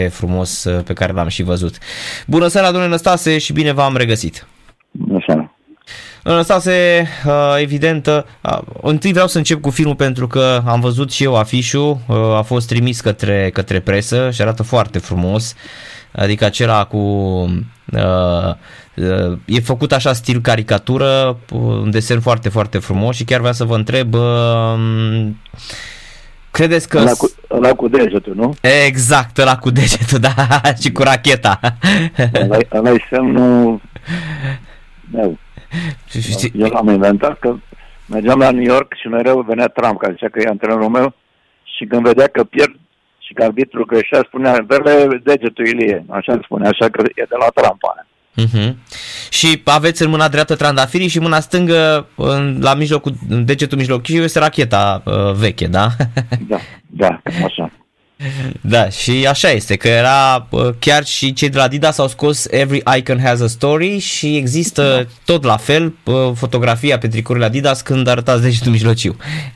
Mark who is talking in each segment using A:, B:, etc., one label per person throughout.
A: frumos pe care l-am și văzut. Bună seara, domnule Năstase, și bine v-am regăsit.
B: Bună seara.
A: Domnule Năstase, evident, întâi vreau să încep cu filmul pentru că am văzut și eu afișul, a fost trimis către presă și arată foarte frumos, adică acela cu... e făcut așa stil caricatură, un desen foarte, foarte frumos și chiar vreau să vă întreb... Credeți că...
B: Ăla cu degetul, nu?
A: Exact, ăla cu degetul, da, și cu racheta.
B: Ăla-i semnul meu. Eu l-am inventat că mergeam la New York și mereu venea Trump, care zicea că e antrenorul meu, și când vedea că pierd și că arbitrul greșea, spunea, dă-le degetul Ilie. Așa spunea, așa că e de la Trump aia.
A: Uh-huh. Și aveți în mâna dreaptă trandafirii și mâna stângă, la mijlocul, în degetul mijlochiu, este racheta veche, da?
B: Da, așa.
A: Da, și așa este, că era, chiar și cei de la Adidas au scos Every Icon Has a Story și există tot la fel fotografia pe tricourile Adidas când arătați degetul mijlociu.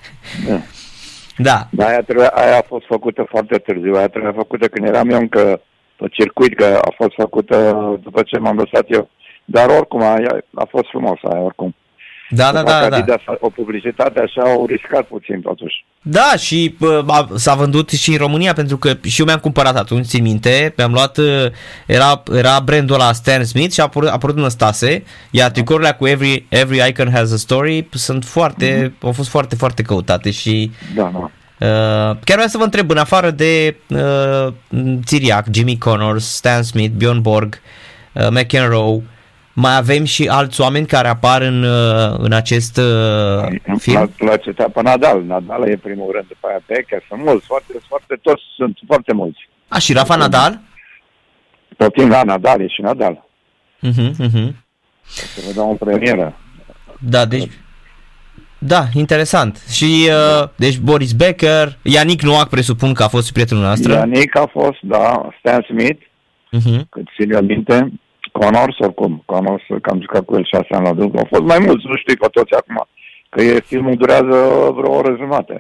A: Da.
B: Aia a fost făcută foarte târziu, aia trebuia făcută când eram eu încă pe circuit, că a fost făcută după ce m-am lăsat eu. Dar oricum, a fost frumos aia, oricum.
A: Da.
B: Adidas, o publicitate așa, au riscat puțin totuși.
A: Da, și s-a vândut și în România, pentru că și eu mi-am cumpărat atunci, țin minte, mi-am luat, era brandul ăla Stan Smith și a apărut Năstase, iar tricourile cu Every Icon Has a Story sunt au fost foarte, foarte căutate și...
B: Da.
A: Chiar vreau să vă întreb, în afară de Țiriac, Jimmy Connors, Stan Smith, Bjorn Borg, McEnroe, mai avem și alți oameni care apar în acest film?
B: La ce pe Nadal. Nadal e primul rând, după aia Becker. Sunt mulți, toți sunt foarte mulți.
A: Și Rafa Nadal?
B: Tot timp la Nadal, e și Nadal. Să vă dau o premieră.
A: Da, deci... Da, interesant. Și, deci, Boris Becker, Yannick Noack, presupun că a fost prietenul noastră.
B: Yannick a fost, da, Stan Smith, cât țin eu minte, Connors, oricum, că am jucat cu el 6 ani la dublu. Au fost mai mulți, nu știu pe toți acum, că filmul durează vreo oră jumate.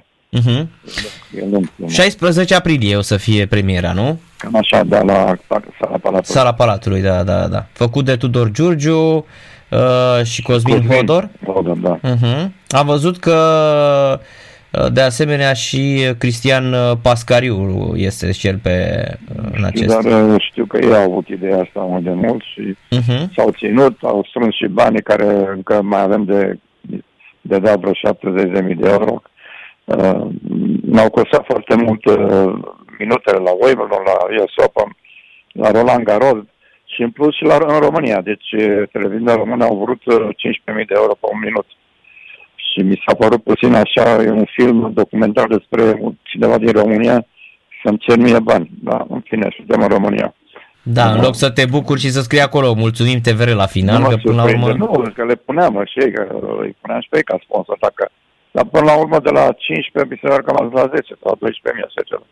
A: 16 aprilie o să fie premiera, nu?
B: Cam așa, da, la Sala Palatului.
A: Sala Palatului, da. Făcut de Tudor Giurgiu și Cosmin Hodor.
B: Da.
A: Am văzut că de asemenea și Cristian Pascariu este și el în acest.
B: Dar știu că ei au avut ideea asta mai de mult și s-au ținut, au strâns și banii care încă mai avem de dat vreo 70.000 de euro. Ne-au costat foarte mult minutele la Wimbledon, la US Open, la Roland Garros și în plus și în România. Deci televiziunea română au vrut 15.000 de euro pe un minut. Și mi s-a părut puțin așa, e un film documentar despre cineva din România să-mi cer mie bani. Da, în fine, suntem în România.
A: Da, în loc să te bucuri și să scrii acolo, mulțumim TVR la final, că până la urmă...
B: Nu, că le puneam și ei, că îi puneam și pe ei ca sponsor, dar până la urmă de la 15 mi se pare că am ajuns la 10 sau 12.000 așa ceva.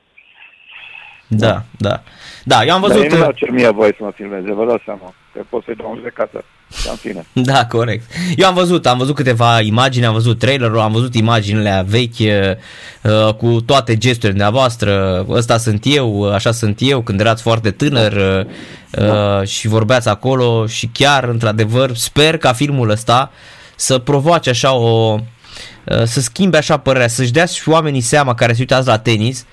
B: Da, eu am văzut... Dar nu cer mie voie să mă filmeze, vă dați seama, că pot să-i dau în judecată. În fine.
A: Da, corect. Eu am văzut câteva imagini, am văzut trailerul, am văzut imaginile vechi cu toate gesturile dumneavoastră. Ăsta sunt eu, așa sunt eu, când erați foarte tânăr și vorbeați acolo și chiar, într-adevăr, sper ca filmul ăsta să provoace așa să schimbe așa părerea, să-și dea și oamenii seama care se uită la tenis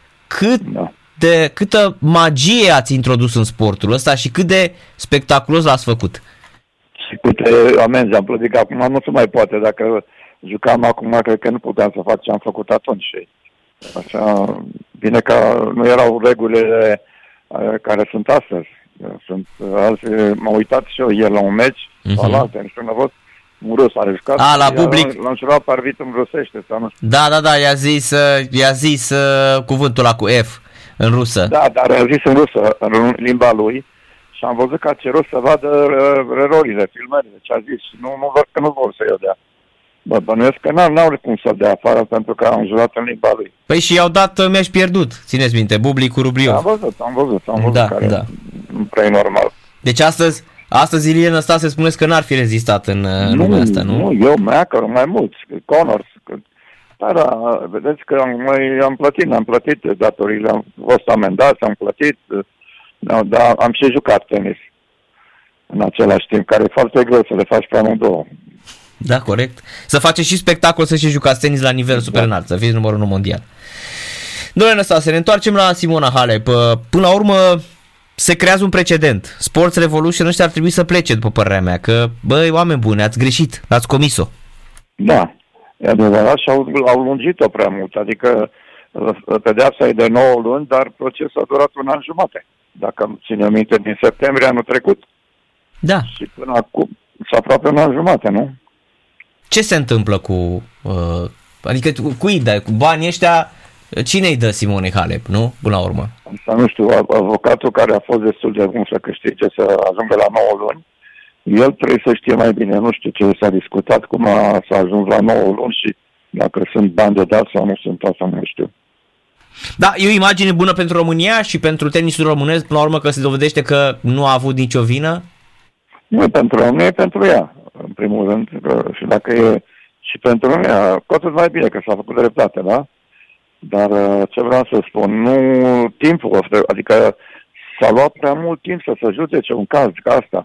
A: câtă magie ați introdus în sportul ăsta și cât de spectaculos l-ați făcut.
B: Și câte amenzi am plătit, că acum nu se mai poate. Dacă jucam acum, cred că nu puteam să fac ce am făcut atunci. Așa, bine că nu erau regulile care sunt astăzi. M-am uitat și eu ieri la un meci, la altă, nu știu, n-a fost un rus a jucat.
A: La Bublik.
B: L-am jurat parvit în rusește. Sau nu știu.
A: Da, i-a zis cuvântul ăla cu F în rusă.
B: Da, dar a zis în rusă, în limba lui. Și am văzut că a cerut să vadă erorile, filmările, ce a zis. Nu vor să-i o dea. Bănuiesc că n-au cum să dea afară pentru că am jurat în limba lui.
A: Păi și i-au dat meci pierdut, țineți minte, Bublik cu Rubliov.
B: Am văzut care nu prea e normal.
A: Deci astăzi Ilie Năstase spuneți că n-ar fi rezistat în lumea asta, nu?
B: Nu, eu, Meacăr, mai mulți, Connors, Da, vedeți că am plătit datorile, am fost amendați, am plătit, dar am și jucat tenis în același timp, care e foarte greu să le faci pe amândouă.
A: Da, corect. Să faceți și spectacol să și jucați tenis la nivel super înalt, să fiți numărul 1 mondial. Domnule Năstase, ne întoarcem la Simona Halep. Până la urmă se creează un precedent. Sports Revolution ăștia ar trebui să plece, după părerea mea, că, băi, oameni buni, ați greșit, ați comis-o.
B: Da, e adevărat și au lungit-o prea mult, adică pedeapsa e de 9 luni, dar procesul a durat 1 an jumate, dacă îmi ține minte, din septembrie anul trecut.
A: Da.
B: Și până acum, aproape 1 an jumate, nu?
A: Ce se întâmplă cu, adică cui dai, cu banii ăștia, cine îi dă Simone Halep, nu? Până la urmă.
B: Asta nu știu, avocatul care a fost destul de bun să câștige, să ajungă la 9 luni, el trebuie să știe mai bine, nu știu ce s-a discutat, cum s-a ajuns la 9 luni și dacă sunt bani de dat sau nu sunt, asta nu știu.
A: Da, e o imagine bună pentru România și pentru tenisul românesc, până la urmă că se dovedește că nu a avut nicio vină?
B: Nu e pentru România, e pentru ea, în primul rând, și dacă e și pentru România, cu atât mai bine că s-a făcut dreptate, da? Dar ce vreau să spun, nu timpul, adică s-a luat prea mult timp să se judece un caz ca asta.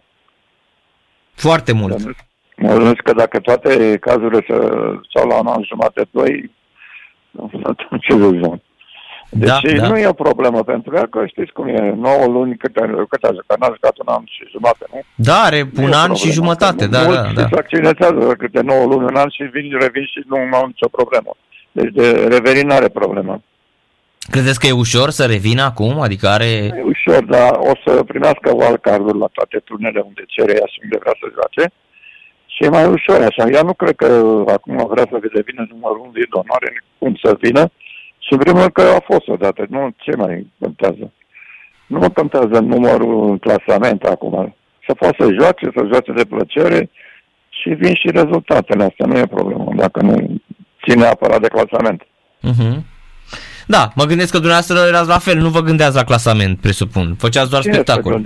A: Foarte mult.
B: Mă gândesc că dacă toate cazurile s-au la 1 an jumate, 2, atunci ce zic? Deci nu e o problemă pentru ea, că știți cum e, 9 luni, cât a jucat, n-a jucat 1 an și jumate, nu?
A: Da, are un an și jumătate, da.
B: Se accidentează câte 9 luni, 1 an și revin și nu au nicio problemă. Deci de revenit n-are problemă.
A: Credeți că e ușor să revină acum? Adică are...
B: E ușor, dar o să primească wildcard-ul la toate turnele unde cere ea și unde vrea să joace. Și e mai ușor așa. Ea nu cred că acum vrea să devină numărul 1 din onoare, cum să vină. Și în primul rând că a fost odată. Nu, ce mai contează? Nu mă contează numărul în clasament acum. Să poată să joace de plăcere și vin și rezultatele astea. Nu e problemă dacă nu ține neapărat de clasament.
A: Uh-huh. Da, mă gândesc că dumneavoastră erați la fel, nu vă gândeați la clasament, presupun. Făceați doar spectacol.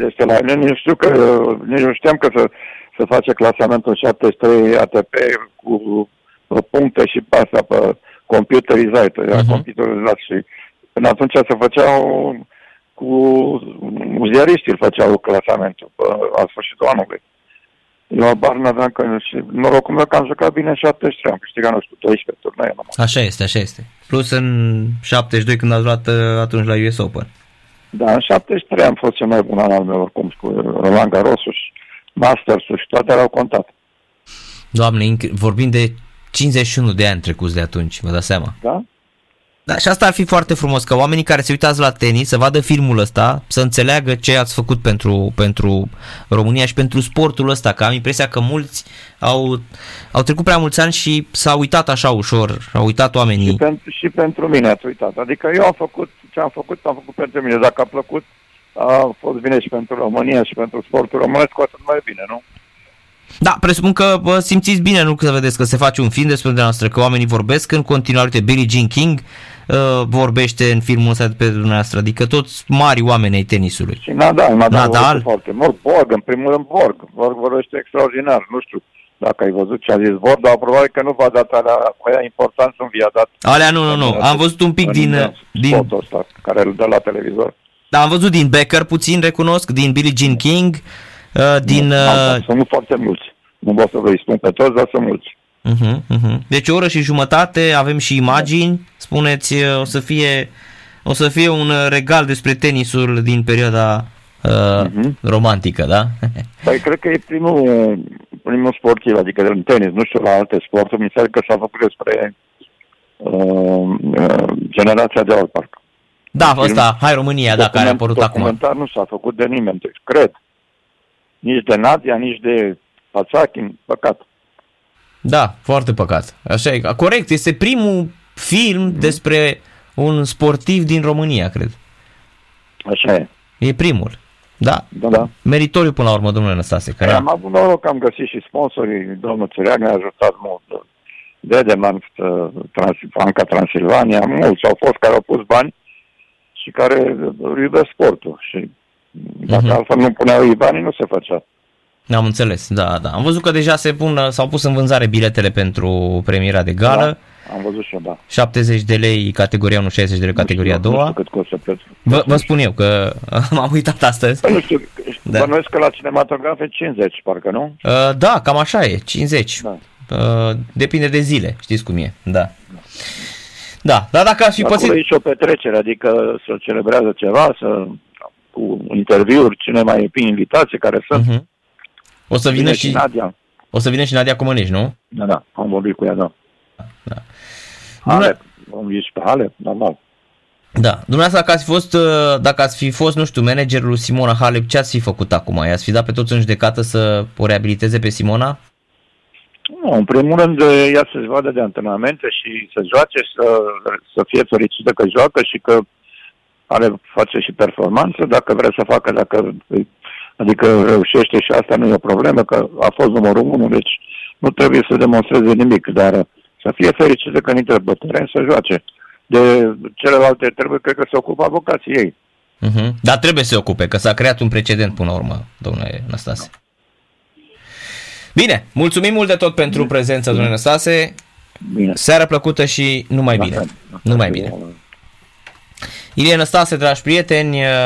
B: Nici nu știam că să face clasamentul 73 ATP cu puncte și pe astea pe computerizat. Era computerizat și până atunci se făceau cu ziariștii, îl făceau clasamentul la sfârșitul anului. Eu abar n-aveam că și norocul meu că am jucat bine în 73, am câștigat, nu știu, 12 turnee.
A: Așa este. Plus în 72 când ați luat atunci la US Open.
B: Da, în 73 am fost cel mai bun an al meu oricum, cu Roland Garrosul și Masters-ul și toate au contat.
A: Doamne, vorbim de 51 de ani trecuți de atunci, vă dați seama?
B: Da?
A: Da, și asta ar fi foarte frumos, că oamenii care se uitați la tenis să vadă filmul ăsta, să înțeleagă ce ați făcut pentru România și pentru sportul ăsta, că am impresia că mulți au trecut prea mulți ani și s-au uitat așa ușor, au uitat oamenii.
B: Și pentru mine ați uitat, adică eu am făcut ce am făcut pentru mine, dacă a plăcut, a fost bine și pentru România și pentru sportul românesc, cu atât mai bine, nu?
A: Da, presupun că simțiți bine, nu că vedeți că se face un film despre dumneavoastră, că oamenii vorbesc în continuare. Uite, Billie Jean King vorbește în filmul ăsta pe dumneavoastră, adică toți mari oameni ai tenisului.
B: Și Nadal foarte mult. Borg, în primul rând Borg vorbește extraordinar, nu știu dacă ai văzut ce a zis Borg, dar probabil că nu v-a dat alea important, nu vi-a dat.
A: Alea nu, am văzut un pic din
B: fotul ăsta, care îl dă la televizor.
A: Da, am văzut din Becker puțin, recunosc, din Billie Jean King,
B: sunt foarte mulți. Nu pot să vă spun pe toți, dar sunt mulți.
A: Deci o oră și jumătate, avem și imagini, spuneți, o să fie un regal despre tenisul din perioada romantică, da?
B: Păi cred că e primul sportiv, adică în tenis, nu știu la alte sporturi, mi se pare că s-a făcut despre generația de alt parc.
A: Da, ăsta, Hai România, da, care a apărut acum.
B: Documentar nu s-a făcut de nimeni, cred. Nici de Nadia, nici de Pațachin, păcat.
A: Da, foarte păcat. Așa e. Corect, este primul film despre un sportiv din România, cred.
B: Așa e.
A: E primul. Da. Meritoriu până la urmă, domnule Năstase.
B: Am avut noroc că am găsit și sponsorii, domnul Țăreag ne-a ajutat mult. Dedeman, Franca Transilvania, mulți au fost care au pus bani și care iubesc sportul. Și dacă altfel nu puneau ei banii, nu se făcea.
A: Am înțeles, da. Am văzut că deja s-au pus în vânzare biletele pentru premiera de gală.
B: am văzut și eu, da.
A: 70 de lei categoria 1, 60 de lei categoria 2.
B: Nu știu cât costă prețul.
A: Vă spun eu că m-am uitat astăzi.
B: Nu știu, bănuiesc că la cinematografe 50, parcă, nu?
A: Da, cam așa e, 50.
B: Da.
A: Depinde de zile, știți cum e, da. Da, dar dacă ați fi pățit...
B: Acolo e și o petrecere, adică să celebrează ceva, cu interviuri, cine mai e invitații care sunt.
A: O să vină și
B: Nadia.
A: O să vină și Nadia Comănești, nu?
B: Da, am vorbit cu ea, da.
A: Da.
B: Halep, am văzut și pe Halep, normal.
A: Da, dumneavoastră dacă ați fi fost, nu știu, managerul lui Simona Halep, ce ați fi făcut acum? I-ați fi dat pe toți în judecată să o reabiliteze pe Simona?
B: Nu, în primul rând ea să-și vadă de antrenamente și să joace, să fie fericită că joacă și că face și performanță, dacă vrea să facă, adică reușește și asta nu e o problemă, că a fost numărul 1, deci nu trebuie să demonstreze nimic, dar să fie fericită că intră pe teren să joace. De celelalte trebuie, cred că se ocupă avocații ei.
A: Dar trebuie să se ocupe, că s-a creat un precedent până la urmă, domnule Năstase. Bine, mulțumim mult de tot pentru prezența, domnule Năstase.
B: Bine.
A: Seară plăcută și numai bine. Numai bine. Ilie Năstase, dragi prieteni,